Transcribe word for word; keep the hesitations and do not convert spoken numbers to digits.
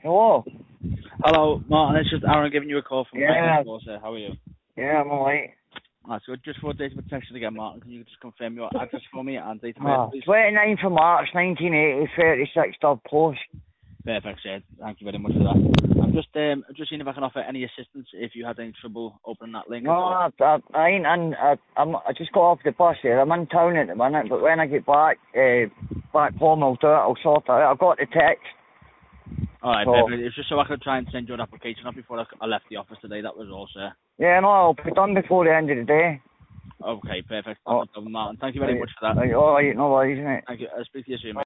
Hello. Hello, Martin. It's just Aaron giving you a call from Yeah. Michael sir. How are you? Yeah, I'm alright. That's good. Just for data protection again, Martin, can you just confirm your address for me and date of birth, Oh, please? twenty-ninth of March, nineteen eighty, thirty-six Dove Close. Perfect, sir. Thank you very much for that. I'm just um just seeing if I can offer any assistance if you had any trouble opening that link. No, I, I, I ain't in, I, I'm, I just got off the bus here. I'm in town at the minute, but when I get back, uh, back home I'll do it, I'll sort it out. I got the text. Alright, So, perfect. It's just so I could try and send your application up before I, I left the office today. That was all, sir. yeah, no, I'll be done before the end of the day. Okay, perfect. Oh, Not a problem, Martin. Thank you very much for that. right, alright, no worries, mate. Thank you. I'll speak to you soon, mate.